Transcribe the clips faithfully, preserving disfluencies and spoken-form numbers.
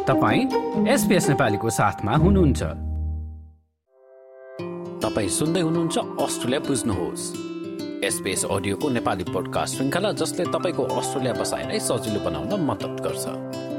तपाईं एसपीएस नेपालीको साथमा हुनुहुन्छ। तपाईं सुन्दै हुनुहुन्छ अस्ट्रेलिया बुझ्नुहोस्, एसपीएस अडियोको नेपाली पोडकास्ट श्रृङ्खला जसले तपाईको अस्ट्रेलिया बसाइलाई सजिलो बनाउन मद्दत गर्छ।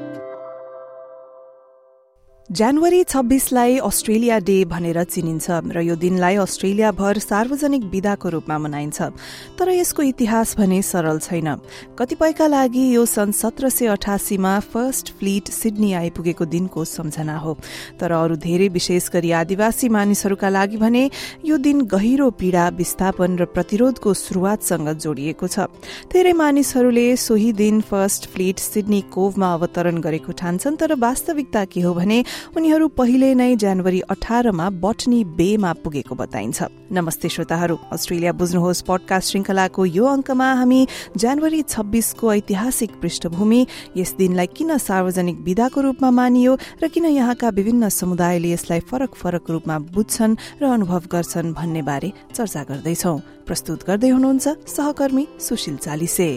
जनवरी छब्बीसलाई अस्ट्रेलिया डे भनेर चिनिन्छ र यो दिनलाई अस्ट्रेलियाभर सार्वजनिक बिदाको रूपमा मनाइन्छ। तर यसको इतिहास भने सरल छैन। कतिपयका लागि यो सन् सत्र सय अठासीमा फर्स्ट फ्लीट सिडनी आइपुगेको दिनको सम्झना हो, तर अरू धेरै विशेष गरी आदिवासी मानिसहरूका लागि भने यो दिन गहिरो पीड़ा, विस्थापन र प्रतिरोधको शुरूआतसँग जोडिएको छ। धेरै मानिसहरूले सोही दिन फर्स्ट फ्लीट सिडनी कोभमा अवतरण गरेको ठान्छन्, तर वास्तविकता के हो भने उनीहरू पहिले नै जनवरी अठारमा बटनी बेमा पुगेको बताइन्छ। नमस्ते श्रोताहरू, अस्ट्रेलिया बुझ्नुहोस् पडकास्ट श्रृंखलाको यो अंकमा हामी जनवरी छब्बीसको ऐतिहासिक पृष्ठभूमि, यस दिनलाई किन सार्वजनिक बिदाको रूपमा मानियो र किन यहाँका विभिन्न समुदायले यसलाई फरक फरक रूपमा बुझ्छन् र अनुभव गर्छन् भन्ने बारे चर्चा गर्दैछौं। प्रस्तुत गर्दै हुनुहुन्छ सहकर्मी सुशील चालिसे।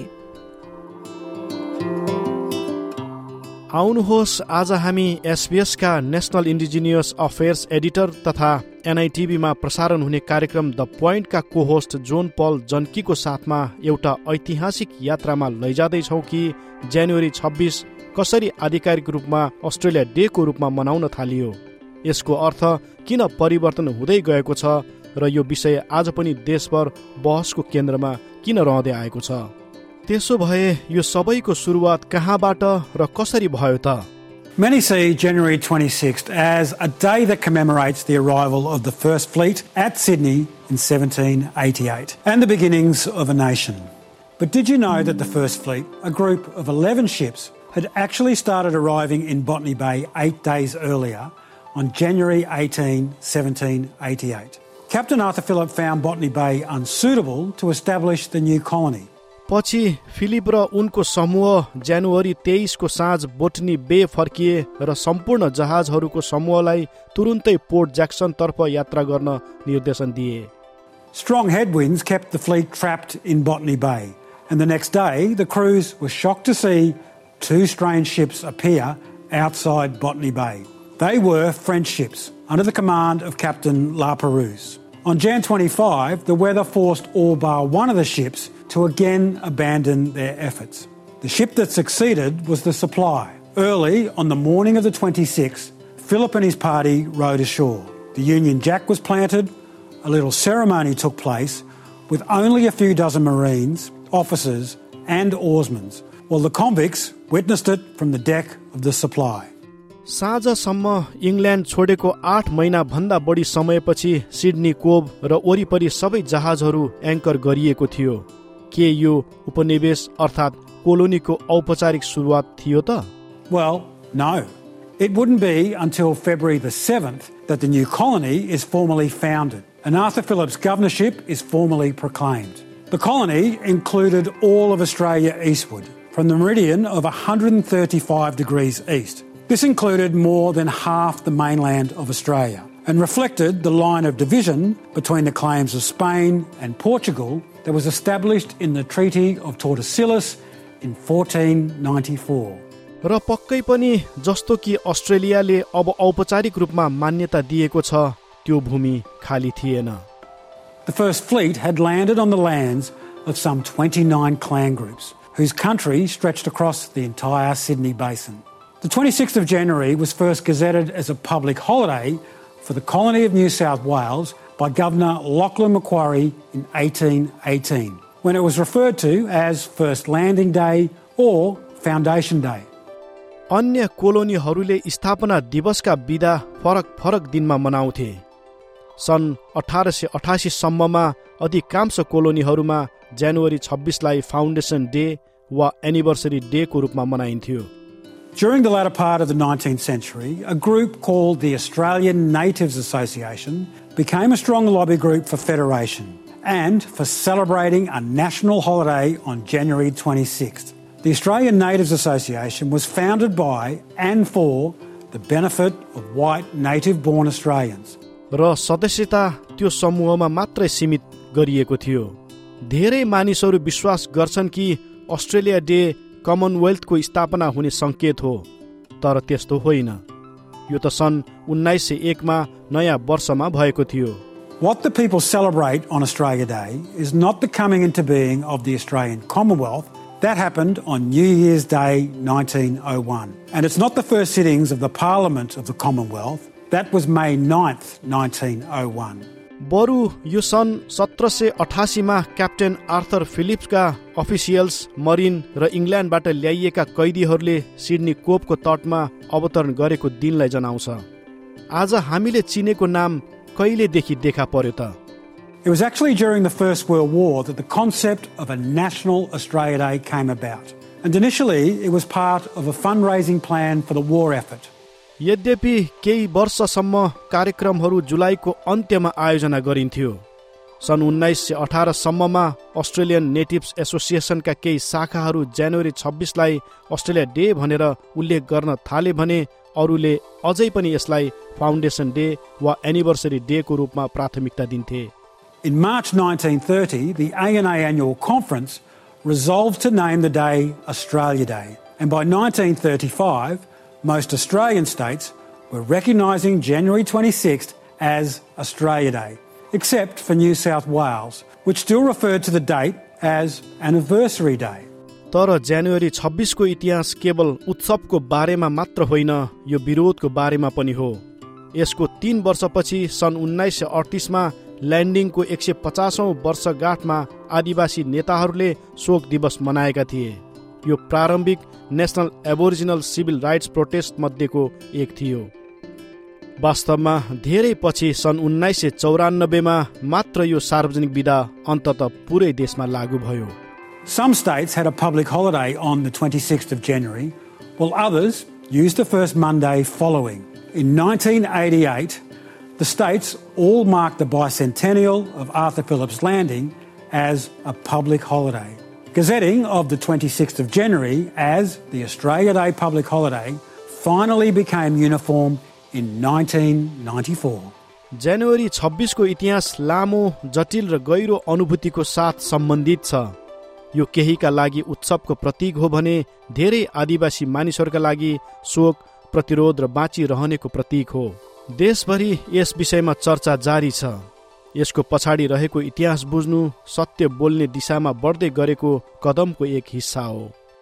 आउनुहोस्, आज हामी एसबीएस का नेशनल इन्डिजिनियस अफेयर्स एडिटर तथा एनआईटीभीमा प्रसारण हुने कार्यक्रम द पोइन्टका कोहोस्ट जोन पल जनकीको साथमा एउटा ऐतिहासिक यात्रामा लैजाँदैछौँ कि जनवरी छब्बीस कसरी आधिकारिक रूपमा अस्ट्रेलिया डे को रूपमा मनाउन थालियो, यसको अर्थ किन परिवर्तन हुँदै गएको छ र यो विषय आज पनि देशभर बहसको केन्द्रमा किन रहँदै आएको छ। त्यसो भए यो सबैको सुरुवात कहाँबाट र कसरी भयो त? Many see January twenty-sixth as a day that commemorates the arrival of the First Fleet at Sydney in seventeen eighty-eight and the beginnings of a nation. But did you know that the First Fleet, a group of eleven ships, had actually started arriving in Botany Bay eight days earlier on January eighteenth, seventeen eighty-eight? Captain Arthur Phillip found Botany Bay unsuitable to establish the new colony. पछि Phillip र उनको समूह जनवरी तेइस को साँझ botany बे फर्किए र सम्पूर्ण जहाजहरूको समूहलाई तुरुन्तै पोर्ट ज्याक्सन तर्फ यात्रा गर्न निर्देशन दिए। Strong headwinds kept the fleet trapped in Botany Bay, and the next day the crews were shocked to see two strange ships appear outside Botany Bay. They were French ships under the command of Captain La Perouse. On January twenty-fifth, the weather forced all bar one of the ships to again abandon their efforts. The ship that succeeded was the Supply. Early on the morning of the twenty-sixth, Phillip and his party rowed ashore. The Union Jack was planted, a little ceremony took place with only a few dozen Marines, officers and oarsmen, while the convicts witnessed it from the deck of the Supply. साँझसम्म England छोडेको आठ महिना भन्दा बढी समयपछि Sydney कोभ र वरिपरि सबै जहाजहरू एङ्कर गरिएको थियो। के यो उपनिवेश अर्थात् कोलोनीको औपचारिक सुरुवात थियो त? Well, no. It wouldn't be until February the seventh that the new colony is formally founded and Arthur Phillip's governorship is formally proclaimed. The colony included all of Australia eastward, from the meridian of one hundred thirty-five degrees east. This included more than half the mainland of Australia and reflected the line of division between the claims of Spain and Portugal that was established in the Treaty of Tordesillas in fourteen ninety-four. र पक्कै पनि जस्तो कि अस्ट्रेलियाले अब औपचारिक रूपमा मान्यता दिएको छ, त्यो भूमि खाली थिएन। The First Fleet had landed on the lands of some twenty-nine clan groups whose country stretched across the entire Sydney Basin. The twenty-sixth of January was first gazetted as a public holiday for the colony of New South Wales by Governor Lachlan Macquarie in eighteen eighteen, when it was referred to as First Landing Day or Foundation Day. अन्य कोलोनीहरूले स्थापना दिवसका बिदा फरक फरक दिनमा मनाउँथे। सन् अठार सय अठासी सम्ममा अधिकांश कोलोनीहरूमा जनवरी छब्बीसलाई फाउन्डेसन डे वा एनिभर्सरी डे को रूपमा मनाइन्थ्यो। During the latter part of the nineteenth century, a group called the Australian Natives Association became a strong lobby group for federation and for celebrating a national holiday on January twenty-sixth. The Australian Natives Association was founded by and for the benefit of white native-born Australians. र सदस्यता त्यो समूहमा मात्रै सीमित गरिएको थियो। धेरै मानिसहरू विश्वास गर्छन् कि अस्ट्रेलिया डे कमनवेल्थको स्थापना हुने संकेत हो। तर त्यस्तो होइन। यो त सन् उन्नाइस सय एकमा नयाँ वर्षमा भएको थियो। What the people celebrate on Australia Day is not the coming into being of the Australian Commonwealth. That happened on New Year's Day nineteen oh one. And it's not the first sittings of the Parliament of the Commonwealth. That was May ninth, nineteen oh one. बरु यो सन् सत्र सय अठासीमा captain Arthur फिलिप्सका officials, marine र इङ्ल्यान्डबाट ल्याइएका कैदीहरूले Sydney कोपको तटमा अवतरण गरेको दिनलाई जनाउँछ। आज हामीले चिनेको नाम कहिलेदेखि देखा पर्यो त? It was actually during the First World War that the concept of a National Australia Day came about. And initially it was part of a fundraising plan for the war effort. यद्यपि केही वर्षसम्म कार्यक्रमहरू जुलाईको अन्त्यमा आयोजना गरिन्थ्यो। सन् उन्नाइस सय अठार सम्ममा अस्ट्रेलियन नेटिभ्स एसोसिएसनका केही शाखाहरू जनवरी छब्बीसलाई अस्ट्रेलिया डे भनेर उल्लेख गर्न थाले भने अरूले अझै पनि यसलाई फाउन्डेसन डे वा एनिभर्सरी डे को रूपमा प्राथमिकता दिन्थे। In March nineteen thirty, the A N A Annual Conference resolved to name the day Australia Day. And by nineteen thirty-five, most Australian states were recognising January twenty-sixth as Australia Day, except for New South Wales, which still referred to the date as Anniversary Day. तर जनवरी छब्बीस को इतिहास केवल उत्सवको बारेमा मात्र होइन, यो विरोधको बारेमा पनि हो। यसको तीन वर्षपछि सन् उन्नाइस सय अडतीसमा ल्यान्डिङको एक सय पचासौं वर्षगाँठमा आदिवासी नेताहरूले शोक दिवस मनाएका थिए। यो प्रारम्भिक national Aboriginal civil rights protest मध्येको एक थियो। वास्तवमा धेरै पछि सन् उन्नाइस सय चौरानब्बेमा मात्र यो सार्वजनिक बिदा अन्ततः पुरै देशमा लागू भयो। Some states had a public holiday on the twenty-sixth of January, while others used the first Monday following. In nineteen eighty-eight, the states all marked the bicentennial of Arthur Phillip's Landing as a public holiday. Gazetting of the twenty-sixth of January as the Australia Day public holiday finally became uniform in nineteen ninety-four. जनवरी छब्बीस को इतिहास लामो, जटिल र गहिरो अनुभूतिको साथ सम्बन्धित छ। यो केहीका लागि उत्सवको प्रतीक हो भने धेरै आदिवासी मानिसहरूका लागि शोक, प्रतिरोध र बाँचिरहनेको प्रतीक हो। देशभरि यस विषयमा चर्चा जारी छ। यसको पछाडि रहेको इतिहास बुझ्नु सत्य बोल्ने दिशामा बढ्दै गरेको कदमको एक हिस्सा हो।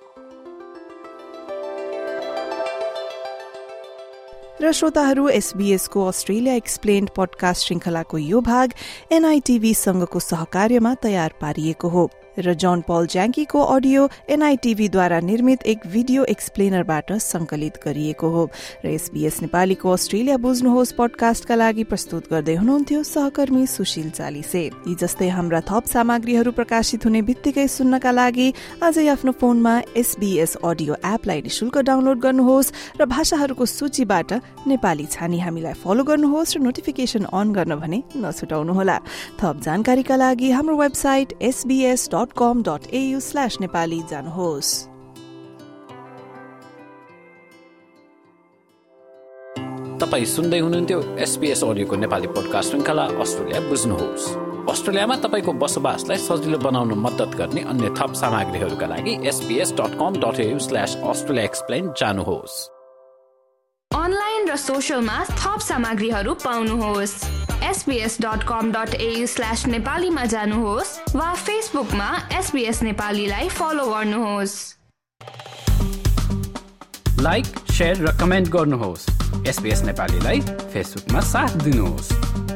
र श्रोताहरू, एसबीएस को अस्ट्रेलिया एक्सप्लेन्ड पडकास्ट श्रृंखलाको यो भाग एनआईटीभी सँगको सहकार्यमा तयार पारिएको हो र जन पल ज्याङ्कीको अडियो एनआईटीभी द्वारा निर्मित एक भिडियो एक्सप्लेनरबाट संकलित गरिएको हो र एसबीएस नेपालीको अस्ट्रेलिया बुझ्नुहोस् पडकास्टका लागि प्रस्तुत गर्दै हुनुहुन्थ्यो सहकर्मी सुशील चालिसे। यी जस्तै हाम्रा थप सामग्रीहरू प्रकाशित हुने बित्तिकै सुन्नका लागि आजै आफ्नो फोनमा एसबीएस अडियो एपलाई निशुल्क डाउनलोड गर्नुहोस् र भाषाहरूको सूचीबाट नेपाली छानी हामीलाई फलो गर्नुहोस् र नोटिफिकेसन अन गर्न भने नछुटाउनुहोला। थप जानकारीका लागि हाम्रो website SBS dot com dot AU slash Nepali जानुहोस्। तपाई सुन्दै हुनुहुन्थ्यो एसबीएस अडियोको नेपाली पोडकास्ट श्रृंखला अस्ट्रेलिया बुझ्नुहोस्। अस्ट्रेलियामा तपाईको बसोबासलाई सजिलो बनाउन मद्दत गर्ने अन्य थप सामग्रीहरूका लागि SBS dot com dot AU slash Australia explain जानुहोस्। अनलाइन र सोशलमा थप सामग्रीहरू पाउनुहोस्। SBS dot com dot AU slash नेपालीमा जानुहोस् वा फेसबुकमा एसबीएस नेपालीलाई फलो गर्नुहोस्। लाइक, शेयर र कमेन्ट गर्नुहोस्। एसबीएस नेपालीलाई फेसबुकमा साथ दिनुहोस्।